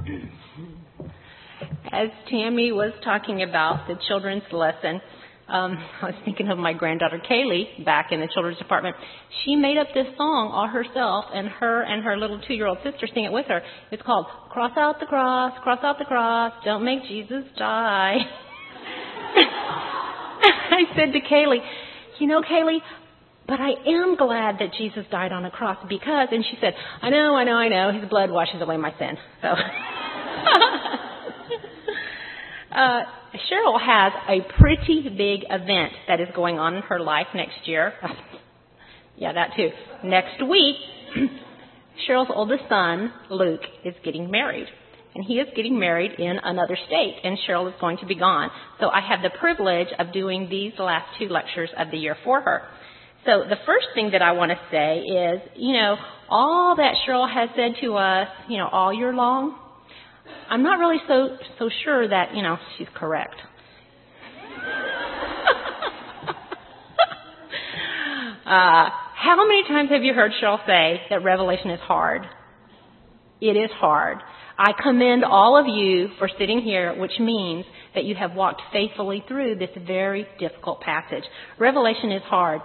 As Tammy was talking about the children's lesson, I was thinking of my granddaughter Kaylee back in the children's department. She made up this song all herself, and her little 2-year-old sister sing it with her. It's called Cross Out the Cross, Don't Make Jesus Die. I said to Kaylee, Kaylee, but I am glad that Jesus died on a cross because, and she said, I know, his blood washes away my sin. So, Cheryl has a pretty big event that is going on in her life next year. Yeah, that too. Next week, Cheryl's oldest son, Luke, is getting married. And he is getting married in another state, and Cheryl is going to be gone. So I have the privilege of doing these last 2 lectures of the year for her. So the first thing that I want to say is, all that Cheryl has said to us, all year long, I'm not really so sure that, she's correct. How many times have you heard Cheryl say that Revelation is hard? It is hard. I commend all of you for sitting here, which means that you have walked faithfully through this very difficult passage. Revelation is hard.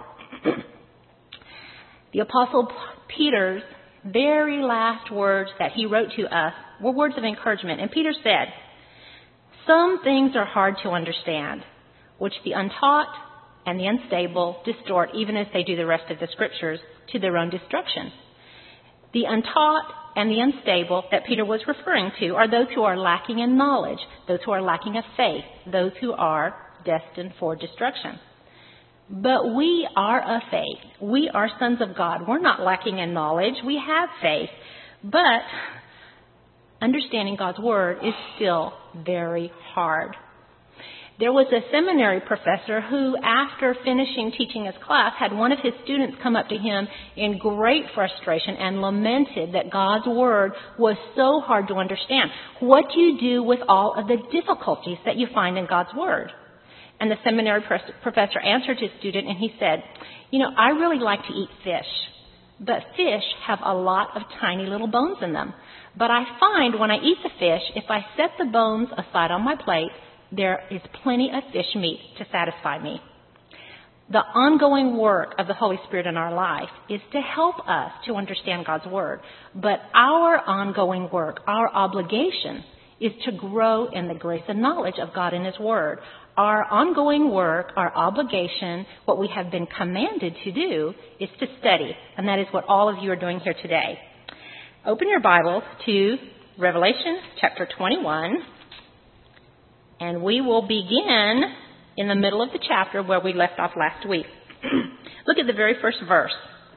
The Apostle Peter's very last words that he wrote to us were words of encouragement. And Peter said, some things are hard to understand, which the untaught and the unstable distort even as they do the rest of the scriptures to their own destruction. The untaught and the unstable that Peter was referring to are those who are lacking in knowledge, those who are lacking of faith, those who are destined for destruction. But we are of faith. We are sons of God. We're not lacking in knowledge. We have faith. But understanding God's Word is still very hard. There was a seminary professor who, after finishing teaching his class, had one of his students come up to him in great frustration and lamented that God's Word was so hard to understand. What do you do with all of the difficulties that you find in God's Word? And the seminary professor answered his student and he said, I really like to eat fish, but fish have a lot of tiny little bones in them. But I find when I eat the fish, if I set the bones aside on my plate, there is plenty of fish meat to satisfy me. The ongoing work of the Holy Spirit in our life is to help us to understand God's Word. But our ongoing work, our obligation, is to grow in the grace and knowledge of God and His Word. Our ongoing work, our obligation, what we have been commanded to do is to study. And that is what all of you are doing here today. Open your Bibles to Revelation chapter 21. And we will begin in the middle of the chapter where we left off last week. Look at the very first verse.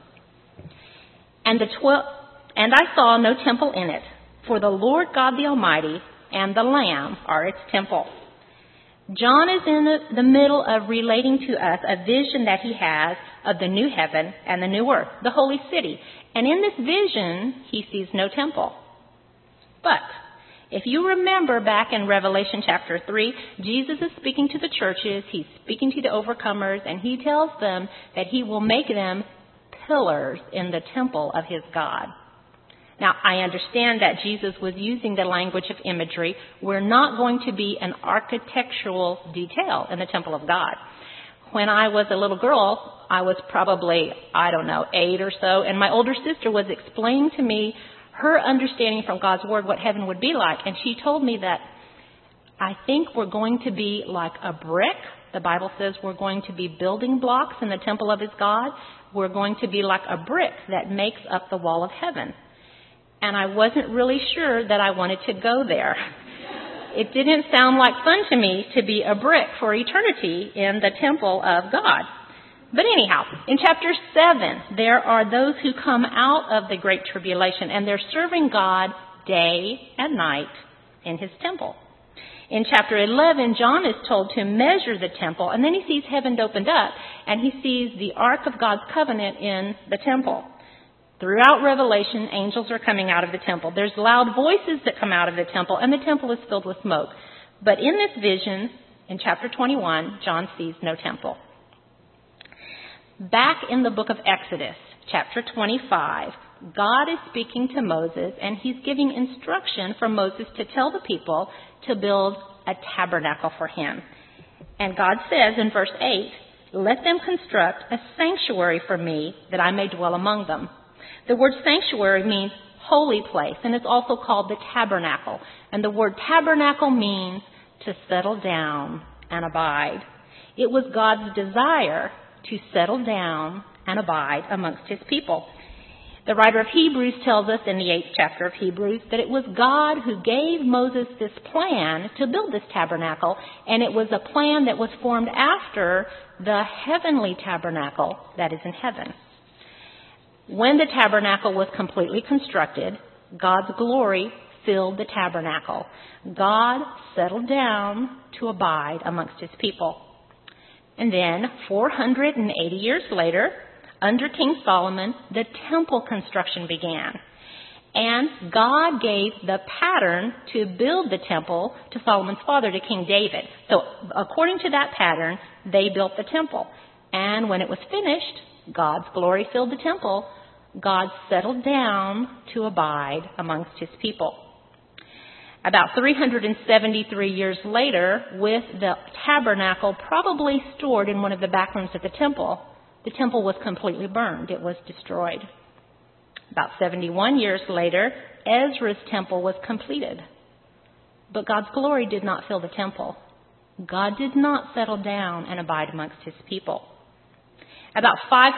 And I saw no temple in it, for the Lord God the Almighty and the Lamb are its temple. John is in the middle of relating to us a vision that he has of the new heaven and the new earth, the holy city. And in this vision, he sees no temple. But if you remember back in Revelation chapter 3, Jesus is speaking to the churches, he's speaking to the overcomers, and he tells them that he will make them pillars in the temple of his God. Now, I understand that Jesus was using the language of imagery. We're not going to be an architectural detail in the temple of God. When I was a little girl, I was probably, 8 or so, and my older sister was explaining to me her understanding from God's Word what heaven would be like. And she told me that I think we're going to be like a brick. The Bible says we're going to be building blocks in the temple of His God. We're going to be like a brick that makes up the wall of heaven. And I wasn't really sure that I wanted to go there. It didn't sound like fun to me to be a brick for eternity in the temple of God. But anyhow, in chapter 7, there are those who come out of the Great Tribulation, and they're serving God day and night in His temple. In chapter 11, John is told to measure the temple, and then he sees heaven opened up, and he sees the Ark of God's covenant in the temple. Throughout Revelation, angels are coming out of the temple. There's loud voices that come out of the temple, and the temple is filled with smoke. But in this vision, in chapter 21, John sees no temple. Back in the book of Exodus, chapter 25, God is speaking to Moses, and he's giving instruction for Moses to tell the people to build a tabernacle for him. And God says in verse 8, "Let them construct a sanctuary for me, that I may dwell among them." The word sanctuary means holy place, and it's also called the tabernacle. And the word tabernacle means to settle down and abide. It was God's desire to settle down and abide amongst his people. The writer of Hebrews tells us in the 8th chapter of Hebrews that it was God who gave Moses this plan to build this tabernacle, and it was a plan that was formed after the heavenly tabernacle that is in heaven. When the tabernacle was completely constructed, God's glory filled the tabernacle. God settled down to abide amongst his people. And then 480 years later, under King Solomon, the temple construction began. And God gave the pattern to build the temple to Solomon's father, to King David. So according to that pattern, they built the temple. And when it was finished, God's glory filled the temple. God settled down to abide amongst his people. About 373 years later, with the tabernacle probably stored in one of the back rooms of the temple was completely burned. It was destroyed. About 71 years later, Ezra's temple was completed. But God's glory did not fill the temple. God did not settle down and abide amongst his people. About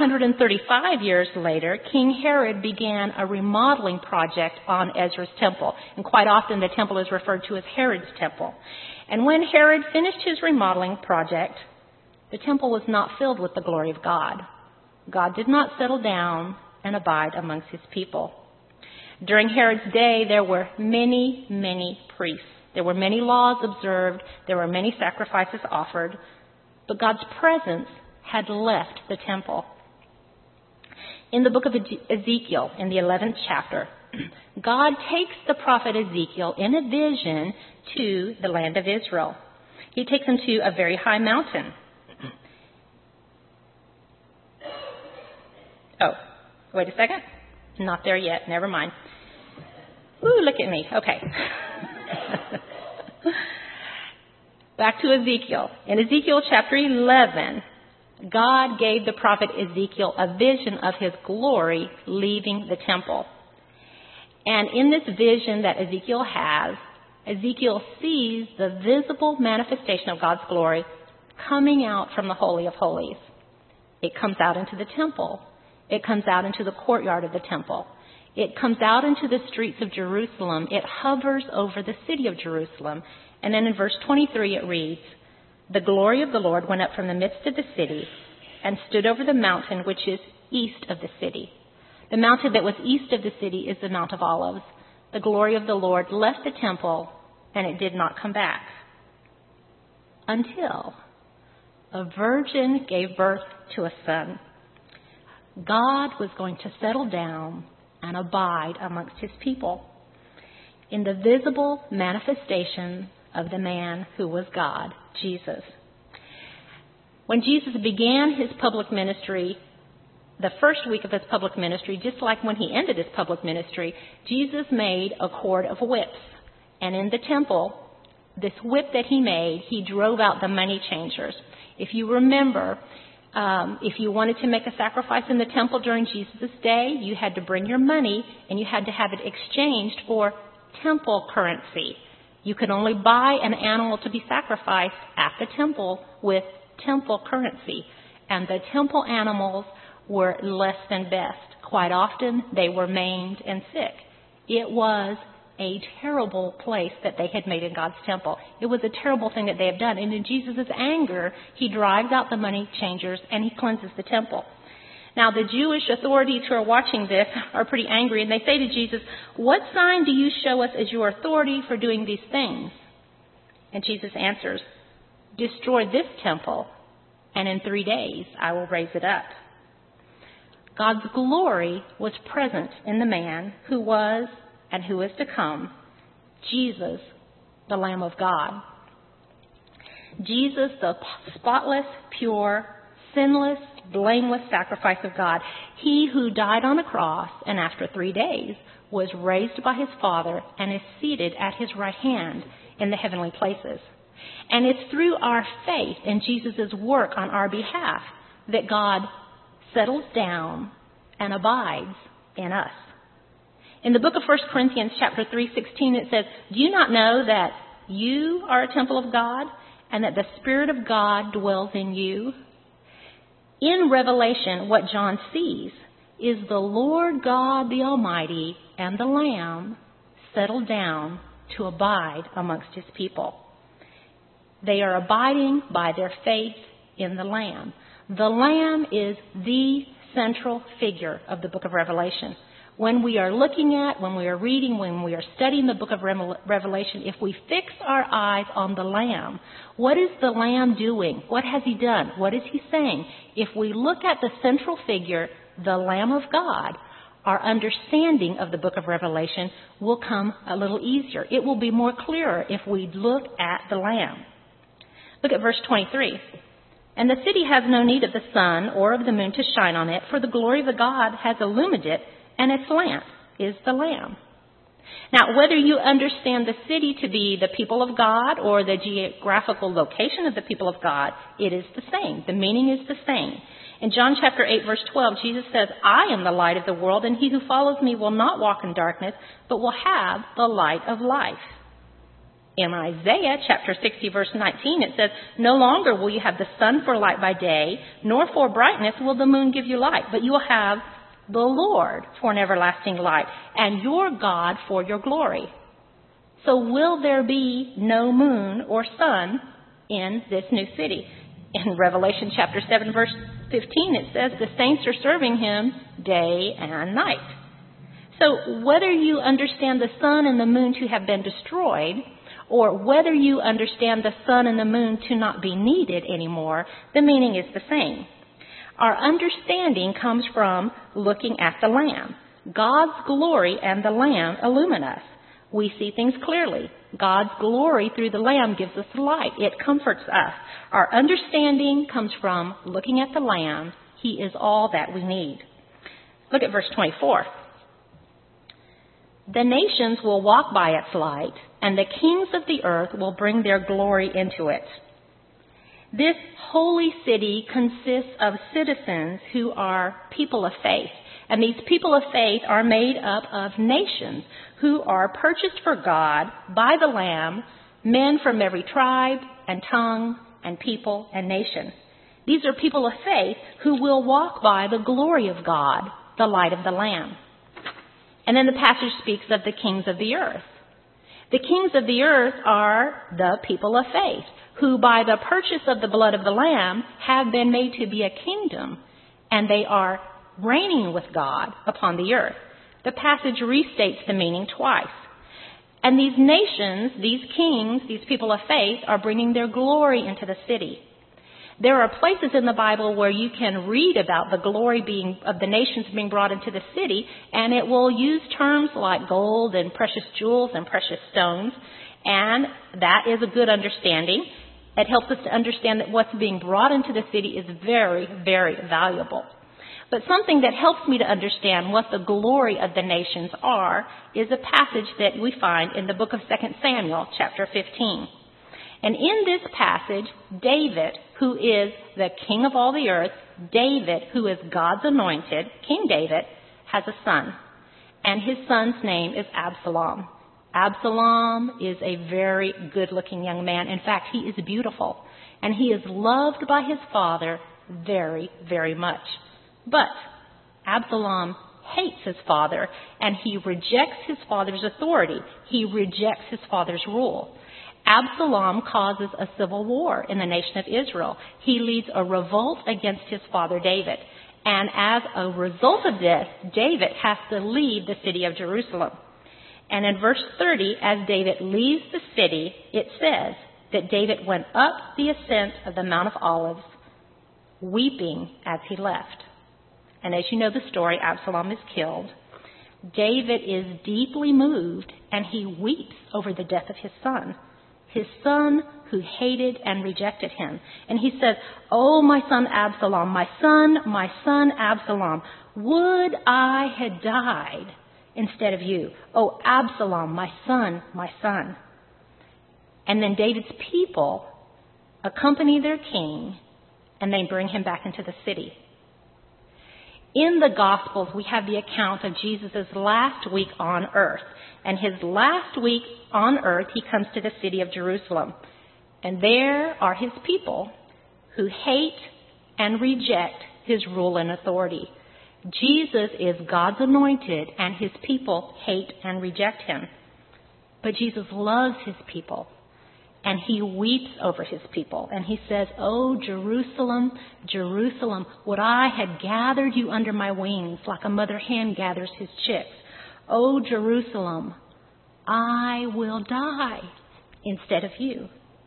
535 years later, King Herod began a remodeling project on Ezra's temple. And quite often the temple is referred to as Herod's temple. And when Herod finished his remodeling project, the temple was not filled with the glory of God. God did not settle down and abide amongst his people. During Herod's day, there were many, many priests. There were many laws observed. There were many sacrifices offered. But God's presence had left the temple. In the book of Ezekiel, in the 11th chapter, God takes the prophet Ezekiel in a vision to the land of Israel. He takes him to a very high mountain. Oh, wait a second. Not there yet. Never mind. Ooh, look at me. Okay. Back to Ezekiel. In Ezekiel chapter 11, God gave the prophet Ezekiel a vision of his glory leaving the temple. And in this vision that Ezekiel has, Ezekiel sees the visible manifestation of God's glory coming out from the Holy of Holies. It comes out into the temple. It comes out into the courtyard of the temple. It comes out into the streets of Jerusalem. It hovers over the city of Jerusalem. And then in verse 23 it reads, "The glory of the Lord went up from the midst of the city and stood over the mountain which is east of the city." The mountain that was east of the city is the Mount of Olives. The glory of the Lord left the temple, and it did not come back until a virgin gave birth to a son. God was going to settle down and abide amongst his people in the visible manifestation of the man who was God, Jesus. When Jesus began his public ministry, the first week of his public ministry, just like when he ended his public ministry, Jesus made a cord of whips. And in the temple, this whip that he made, he drove out the money changers. If you remember, if you wanted to make a sacrifice in the temple during Jesus' day, you had to bring your money and you had to have it exchanged for temple currency. You could only buy an animal to be sacrificed at the temple with temple currency. And the temple animals were less than best. Quite often, they were maimed and sick. It was a terrible place that they had made in God's temple. It was a terrible thing that they had done. And in Jesus' anger, he drives out the money changers and he cleanses the temple. Now, the Jewish authorities who are watching this are pretty angry, and they say to Jesus, "What sign do you show us as your authority for doing these things?" And Jesus answers, "Destroy this temple, and in 3 days I will raise it up." God's glory was present in the man who was and who is to come, Jesus, the Lamb of God. Jesus, the spotless, pure, sinless, blameless sacrifice of God. He who died on a cross and after 3 days was raised by his Father and is seated at his right hand in the heavenly places. And it's through our faith in Jesus' work on our behalf that God settles down and abides in us. In the book of 1 Corinthians chapter 3:16, it says, "Do you not know that you are a temple of God and that the Spirit of God dwells in you?" In Revelation, what John sees is the Lord God the Almighty and the Lamb settled down to abide amongst his people. They are abiding by their faith in the Lamb. The Lamb is the central figure of the book of Revelation. When we are looking at, when we are reading, when we are studying the book of Revelation, if we fix our eyes on the Lamb, what is the Lamb doing? What has he done? What is he saying? If we look at the central figure, the Lamb of God, our understanding of the book of Revelation will come a little easier. It will be more clearer if we look at the Lamb. Look at verse 23. "And the city has no need of the sun or of the moon to shine on it, for the glory of the God has illumined it, and its lamp is the Lamb." Now, whether you understand the city to be the people of God or the geographical location of the people of God, it is the same. The meaning is the same. In John chapter 8, verse 12, Jesus says, "I am the light of the world, and he who follows me will not walk in darkness, but will have the light of life." In Isaiah chapter 60, verse 19, it says, "No longer will you have the sun for light by day, nor for brightness will the moon give you light, but you will have the Lord for an everlasting light, and your God for your glory." So will there be no moon or sun in this new city? In Revelation chapter 7, verse 15, it says, "The saints are serving him day and night." So whether you understand the sun and the moon to have been destroyed, or whether you understand the sun and the moon to not be needed anymore, the meaning is the same. Our understanding comes from looking at the Lamb. God's glory and the Lamb illumine us. We see things clearly. God's glory through the Lamb gives us light. It comforts us. Our understanding comes from looking at the Lamb. He is all that we need. Look at verse 24. "The nations will walk by its light, and the kings of the earth will bring their glory into it." This holy city consists of citizens who are people of faith. And these people of faith are made up of nations who are purchased for God by the Lamb, men from every tribe and tongue and people and nation. These are people of faith who will walk by the glory of God, the light of the Lamb. And then the passage speaks of the kings of the earth. The kings of the earth are the people of faith, who by the purchase of the blood of the Lamb have been made to be a kingdom, and they are reigning with God upon the earth. The passage restates the meaning twice. And these nations, these kings, these people of faith are bringing their glory into the city. There are places in the Bible where you can read about the glory of the nations being brought into the city, and it will use terms like gold and precious jewels and precious stones, and that is a good understanding. It helps us to understand that what's being brought into the city is very, very valuable. But something that helps me to understand what the glory of the nations are is a passage that we find in the book of 2 Samuel, chapter 15. And in this passage, David, who is the king of all the earth, David, who is God's anointed, King David, has a son. And his son's name is Absalom. Absalom is a very good-looking young man. In fact, he is beautiful. And he is loved by his father very, very much. But Absalom hates his father, and he rejects his father's authority. He rejects his father's rule. Absalom causes a civil war in the nation of Israel. He leads a revolt against his father David. And as a result of this, David has to leave the city of Jerusalem. And in verse 30, as David leaves the city, it says that David went up the ascent of the Mount of Olives, weeping as he left. And as you know the story, Absalom is killed. David is deeply moved, and he weeps over the death of his son. his son who hated and rejected him. And he says, "Oh, my son Absalom, my son Absalom, would I had died instead of you. Oh, Absalom, my son, my son." And then David's people accompany their king, and they bring him back into the city. In the Gospels, we have the account of Jesus' last week on earth. And his last week on earth, he comes to the city of Jerusalem. And there are his people who hate and reject his rule and authority. Jesus is God's anointed, and his people hate and reject him. But Jesus loves his people, and he weeps over his people. And he says, "Oh, Jerusalem, Jerusalem, would I had gathered you under my wings like a mother hen gathers his chicks. Oh, Jerusalem, I will die instead of you."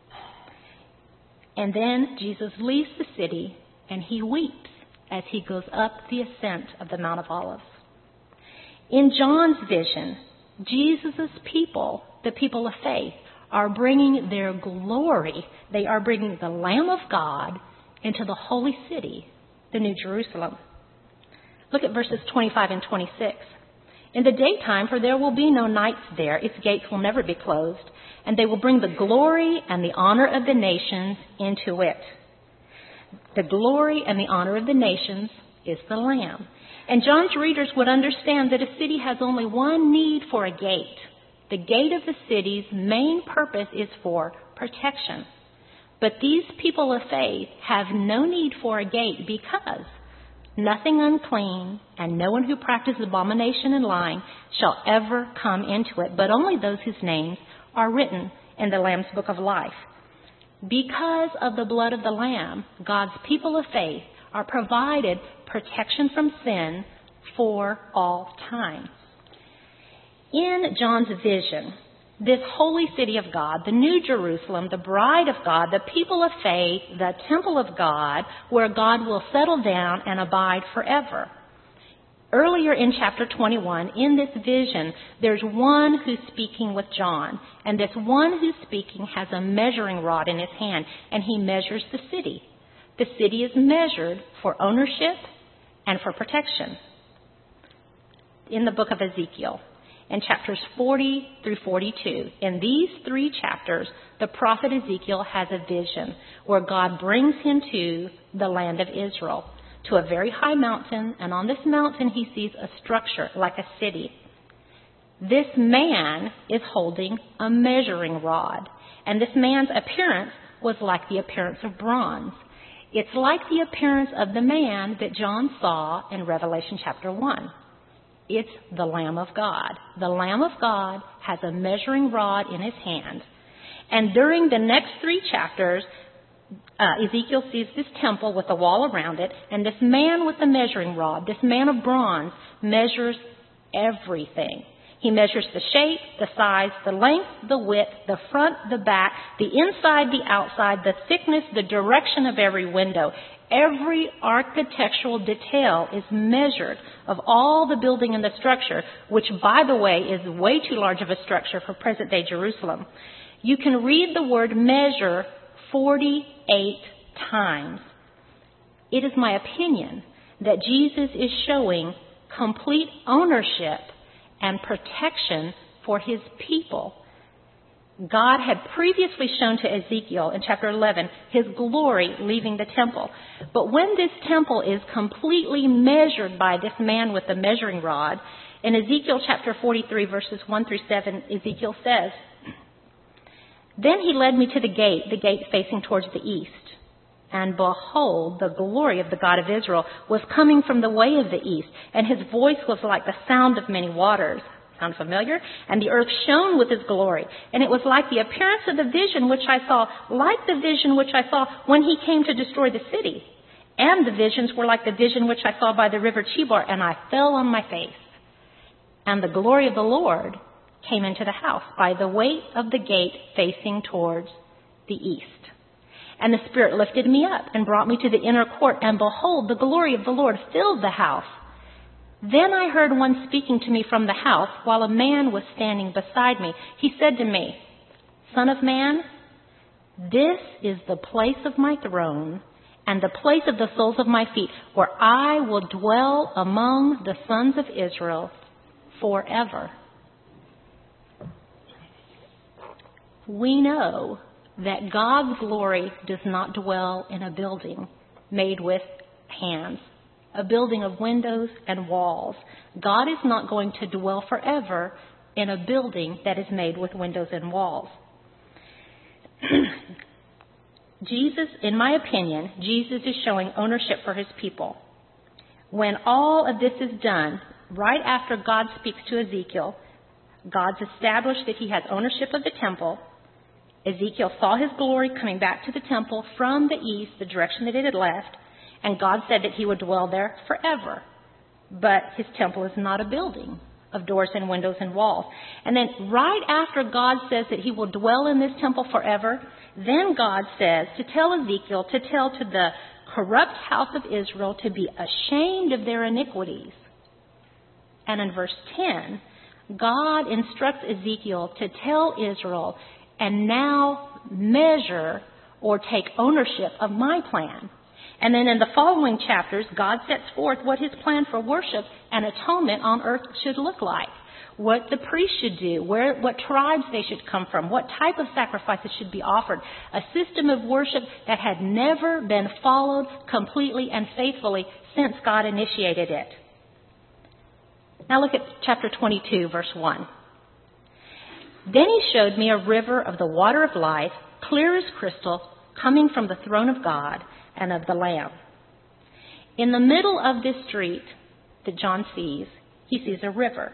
And then Jesus leaves the city, and he weeps as he goes up the ascent of the Mount of Olives. In John's vision, Jesus' people, the people of faith, are bringing their glory. They are bringing the Lamb of God into the holy city, the New Jerusalem. Look at verses 25 and 26. "In the daytime, for there will be no nights there, its gates will never be closed, and they will bring the glory and the honor of the nations into it." The glory and the honor of the nations is the Lamb. And John's readers would understand that a city has only one need for a gate. The gate of the city's main purpose is for protection. But these people of faith have no need for a gate because nothing unclean and no one who practices abomination and lying shall ever come into it, but only those whose names are written in the Lamb's book of life. Because of the blood of the Lamb, God's people of faith are provided protection from sin for all time. In John's vision, this holy city of God, the New Jerusalem, the bride of God, the people of faith, the temple of God, where God will settle down and abide forever. Earlier in chapter 21, in this vision, there's one who's speaking with John. And this one who's speaking has a measuring rod in his hand, and he measures the city. The city is measured for ownership and for protection. In the book of Ezekiel, in chapters 40 through 42, in these 3 chapters, the prophet Ezekiel has a vision where God brings him to the land of Israel, to a very high mountain, and on this mountain he sees a structure like a city. This man is holding a measuring rod, and this man's appearance was like the appearance of bronze. It's like the appearance of the man that John saw in Revelation chapter 1. It's the Lamb of God. The Lamb of God has a measuring rod in his hand. And during the next 3 chapters, Ezekiel sees this temple with a wall around it, and this man with the measuring rod, this man of bronze, measures everything. He measures the shape, the size, the length, the width, the front, the back, the inside, the outside, the thickness, the direction of every window. Every architectural detail is measured of all the building and the structure, which, by the way, is way too large of a structure for present-day Jerusalem. You can read the word measure 48 times. It is my opinion that Jesus is showing complete ownership and protection for his people. God had previously shown to Ezekiel in chapter 11 his glory leaving the temple. But when this temple is completely measured by this man with the measuring rod, in Ezekiel chapter 43 verses 1 through 7, Ezekiel says, "Then he led me to the gate facing towards the east. And behold, the glory of the God of Israel was coming from the way of the east, and his voice was like the sound of many waters." Sound familiar? "And the earth shone with his glory. And it was like the appearance of the vision which I saw, like the vision which I saw when he came to destroy the city. And the visions were like the vision which I saw by the river Chebar, and I fell on my face. And the glory of the Lord came into the house by the way of the gate facing towards the east. And the Spirit lifted me up and brought me to the inner court, and behold, the glory of the Lord filled the house. Then I heard one speaking to me from the house, while a man was standing beside me. He said to me, 'Son of man, This is the place of my throne and the place of the soles of my feet, where I will dwell among the sons of Israel forever. We know that God's glory does not dwell in a building made with hands, a building of windows and walls. God is not going to dwell forever in a building that is made with windows and walls. Jesus, in my opinion, Jesus is showing ownership for his people. When all of this is done, right after God speaks to Ezekiel, God's established that he has ownership of the temple. Ezekiel saw his glory coming back to the temple from the east, the direction that it had left, and God said that he would dwell there forever. But his temple is not a building of doors and windows and walls. And then right after God says that he will dwell in this temple forever, then God says to tell Ezekiel to tell to the corrupt house of Israel to be ashamed of their iniquities. And in verse 10, God instructs Ezekiel to tell Israel, and now measure or take ownership of my plan. And then in the following chapters, God sets forth what his plan for worship and atonement on earth should look like, what the priests should do, what tribes they should come from, what type of sacrifices should be offered, a system of worship that had never been followed completely and faithfully since God initiated it. Now look at chapter 22, verse 1. Then he showed me a river of the water of life, clear as crystal, coming from the throne of God and of the Lamb. In the middle of this street that John sees, he sees a river.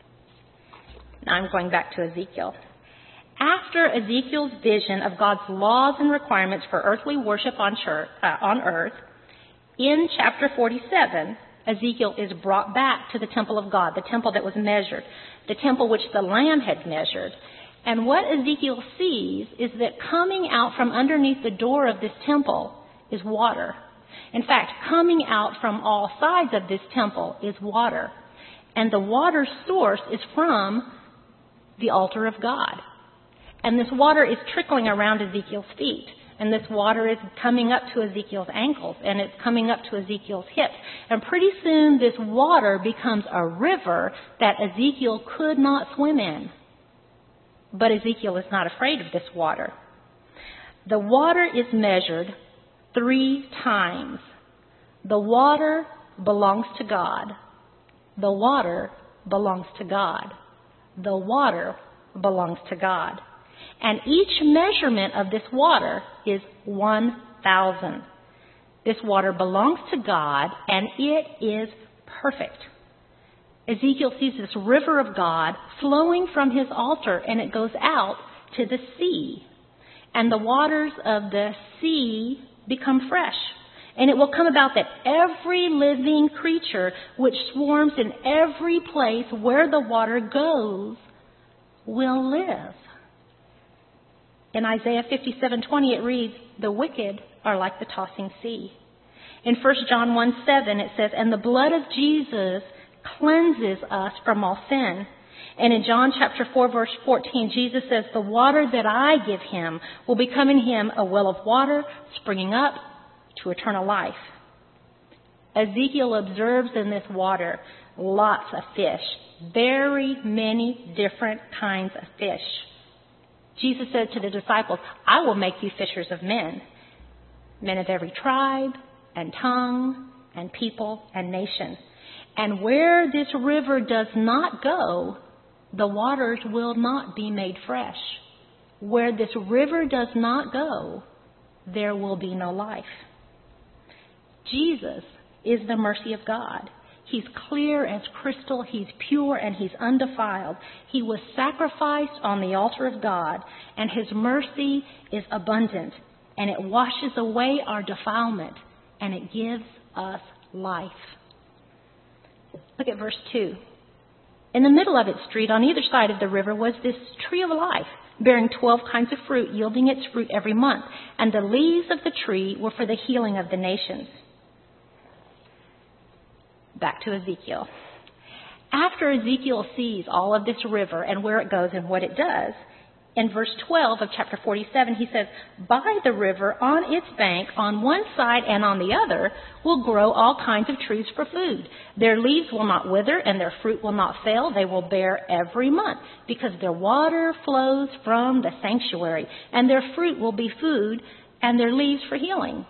Now I'm going back to Ezekiel. After Ezekiel's vision of God's laws and requirements for earthly worship on earth, in chapter 47, Ezekiel is brought back to the temple of God, the temple that was measured, the temple which the Lamb had measured. And what Ezekiel sees is that coming out from underneath the door of this temple is water. In fact, coming out from all sides of this temple is water. And the water source is from the altar of God. And this water is trickling around Ezekiel's feet. And this water is coming up to Ezekiel's ankles, and it's coming up to Ezekiel's hips. And pretty soon this water becomes a river that Ezekiel could not swim in. But Ezekiel is not afraid of this water. The water is measured 3 times. The water belongs to God. The water belongs to God. The water belongs to God. And each measurement of this water is 1,000. This water belongs to God, and it is perfect. Ezekiel sees this river of God flowing from his altar, and it goes out to the sea. And the waters of the sea become fresh. And it will come about that every living creature which swarms in every place where the water goes will live. In Isaiah 57:20 it reads, "The wicked are like the tossing sea." In 1 John 1:7 it says, "And the blood of Jesus cleanses us from all sin." And in John chapter 4 verse 14, Jesus says, "The water that I give him will become in him a well of water springing up to eternal life." Ezekiel observes in this water lots of fish, very many different kinds of fish. Jesus said to the disciples, "I will make you fishers of men, men of every tribe and tongue and people and nation." And where this river does not go, the waters will not be made fresh. Where this river does not go, there will be no life. Jesus is the mercy of God. He's clear as crystal, he's pure, and he's undefiled. He was sacrificed on the altar of God, and his mercy is abundant, and it washes away our defilement, and it gives us life. Look at verse 2. In the middle of its street, on either side of the river, was this tree of life, bearing 12 kinds of fruit, yielding its fruit every month. And the leaves of the tree were for the healing of the nations. Back to Ezekiel. After Ezekiel sees all of this river and where it goes and what it does, In verse 12 of chapter 47, he says, by the river on its bank, on one side and on the other, will grow all kinds of trees for food. Their leaves will not wither and their fruit will not fail. They will bear every month because their water flows from the sanctuary, and their fruit will be food and their leaves for healing.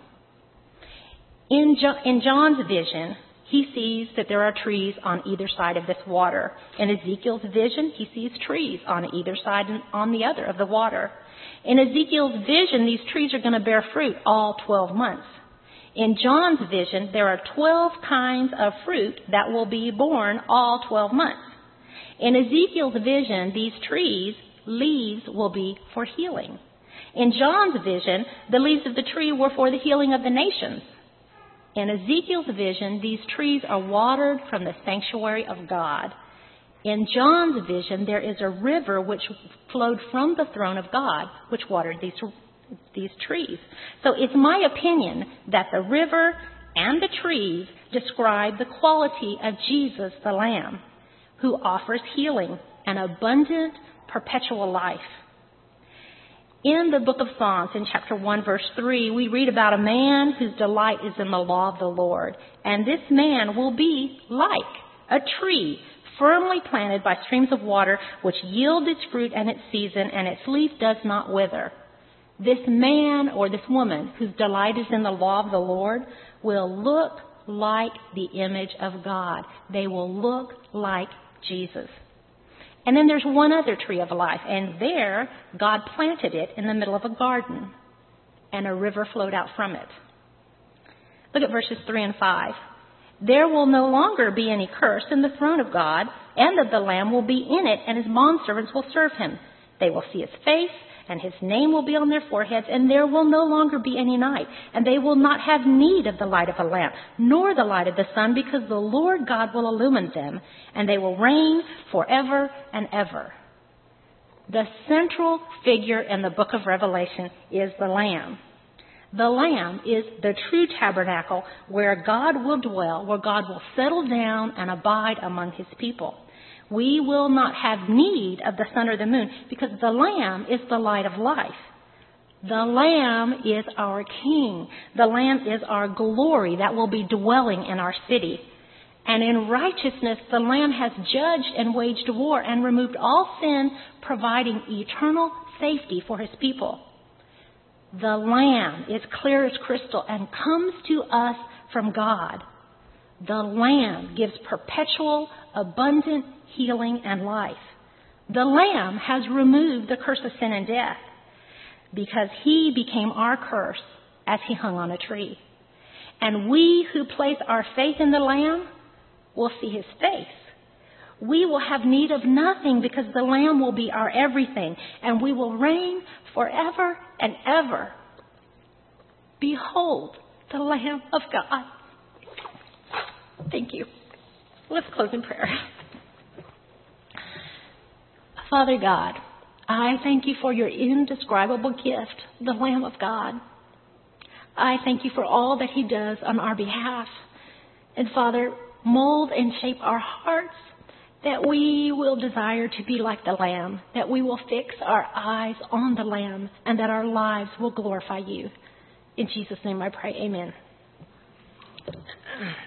In John's vision, he sees that there are trees on either side of this water. In Ezekiel's vision, he sees trees on either side and on the other of the water. In Ezekiel's vision, these trees are going to bear fruit all 12 months. In John's vision, there are 12 kinds of fruit that will be born all 12 months. In Ezekiel's vision, these trees' leaves will be for healing. In John's vision, the leaves of the tree were for the healing of the nations. In Ezekiel's vision, these trees are watered from the sanctuary of God. In John's vision, there is a river which flowed from the throne of God, which watered these trees. So it's my opinion that the river and the trees describe the quality of Jesus, the Lamb, who offers healing and abundant, perpetual life. In the book of Psalms, in chapter 1, verse 3, we read about a man whose delight is in the law of the Lord. And this man will be like a tree firmly planted by streams of water, which yields its fruit in its season, and its leaf does not wither. This man or this woman whose delight is in the law of the Lord will look like the image of God. They will look like Jesus. And then there's one other tree of life, and there God planted it in the middle of a garden, and a river flowed out from it. Look at verses 3 and 5. There will no longer be any curse in the throne of God, and of the Lamb will be in it, and his bondservants will serve him. They will see his face, and his name will be on their foreheads, and there will no longer be any night. And they will not have need of the light of a lamp, nor the light of the sun, because the Lord God will illumine them, and they will reign forever and ever. The central figure in the book of Revelation is the Lamb. The Lamb is the true tabernacle where God will dwell, where God will settle down and abide among his people. We will not have need of the sun or the moon because the Lamb is the light of life. The Lamb is our King. The Lamb is our glory that will be dwelling in our city. And in righteousness, the Lamb has judged and waged war and removed all sin, providing eternal safety for his people. The Lamb is clear as crystal and comes to us from God. The Lamb gives perpetual, abundant healing and life. The Lamb has removed the curse of sin and death because he became our curse as he hung on a tree. And we who place our faith in the Lamb will see his face. We will have need of nothing because the Lamb will be our everything, and we will reign forever and ever. Behold, the Lamb of God. Thank you. Let's close in prayer. Father God, I thank you for your indescribable gift, the Lamb of God. I thank you for all that he does on our behalf. And Father, mold and shape our hearts that we will desire to be like the Lamb, that we will fix our eyes on the Lamb, and that our lives will glorify you. In Jesus' name I pray, amen.